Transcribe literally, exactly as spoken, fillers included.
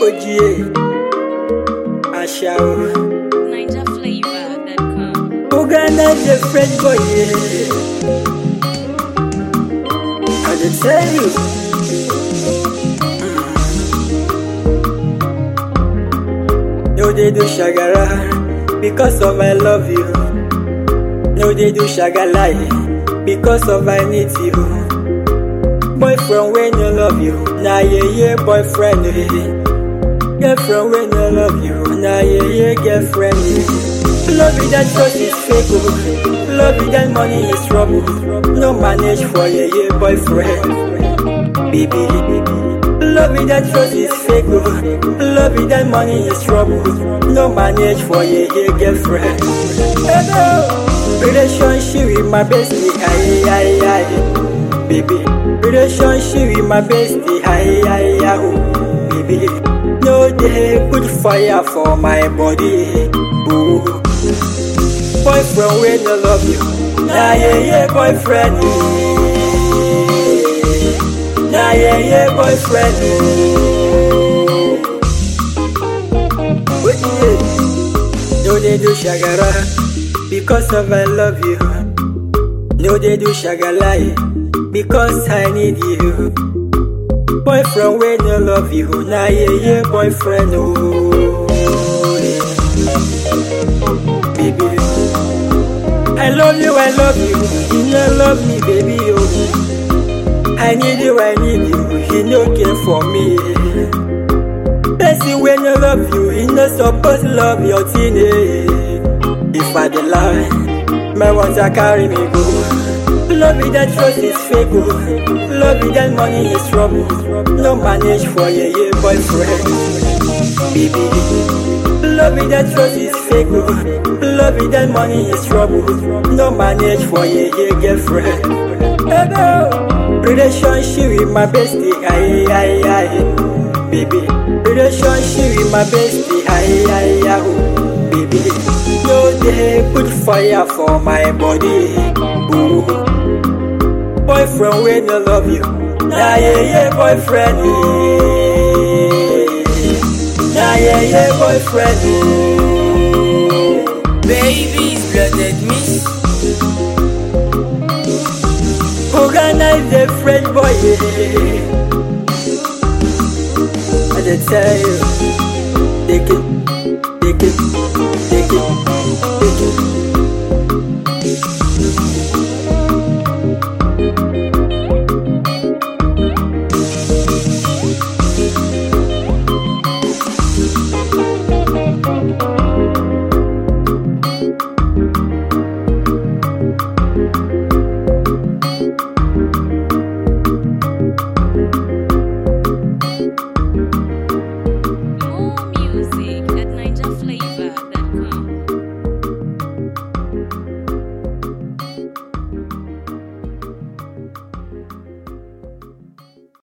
Oji, Asha, Niger flavor that come. organize the French boy. I just tell you. No, they do shagara because of I love you. No, they do shagalai because of I need you. Boyfriend when you love you, nah yeah yeah boyfriend. eh. Girlfriend when you love you, nah yeah yeah girlfriend. eh. Love it that trust is fake, oh. Love it that money is trouble. No manage for yeah yeah boyfriend, baby. Love it that trust is fake, oh. Love it that money is trouble. No manage for yeah yeah girlfriend. Hello. Relationship with my bestie, aye aye aye, baby. Relationship with my bestie, aye aye aye, oh, baby. No they put fire for my body, boo. Boyfriend when I love you, nah yeah yeah boyfriend, nah yeah yeah boyfriend. Wait, yeah. No they do shagara because of I love you. No they do shagalai because I need you. Boyfriend when I love you, nah yeah yeah boyfriend, oh yeah. Baby, I love you, I love you, you no love me, baby, oh. I need you, I need you, you no care for me. Person when I love you, you no supposed to love your teenage. If I dey lie, my ones are carry me go. Love it that trust is fake, oh. Love it that money is trouble. No manage for yeah yeah boyfriend, baby. Love it that trust is fake, oh. Love it that money is trouble. No manage for yeah yeah girlfriend. Hello. Relationship with my bestie, aye aye aye, baby. Relationship with my bestie, aye aye aye, oh, baby. No they put fire for my body, boo. Boyfriend when I love you, nah yeah yeah boyfriend, nah yeah yeah boyfriend. Baby's blooded miss. Organize the French boy. I just tell you, take it, take it, take it.